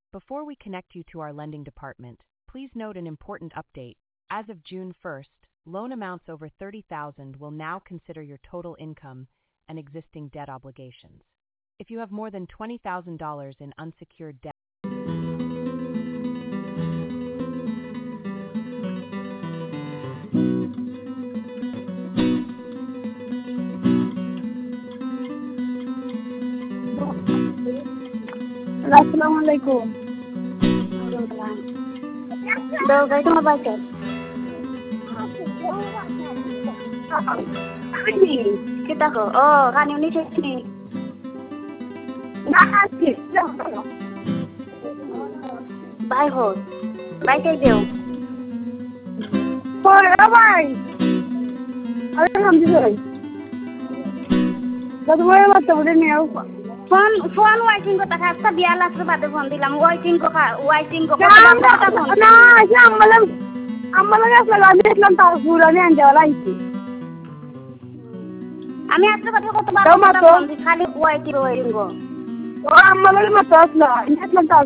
Before we connect you to our lending department, please note an important update. As of June 1st, loan amounts over $30,000 will now consider your total income and existing debt obligations. If you have more than $20,000 in unsecured debt, Assalamualaikum. Đâu cái thằng bài kể. Cái gì? Kita ke? Oh, kan ini sini. Nah, sih. Bye ho. Bye cái điều. Thôi đó bye. Alhamdulillah. Baru mau tahu deh ni aku. Phone waiting को तक सब 2 लाख रुपए दे phone दिला वाइटिंग को ना या आम्हाला असला घेतला तर पुराने अंजाला इथे आम्ही आता कधी होतो बाबा खाली वाइटिंग को आम्हाला मत असला घेतला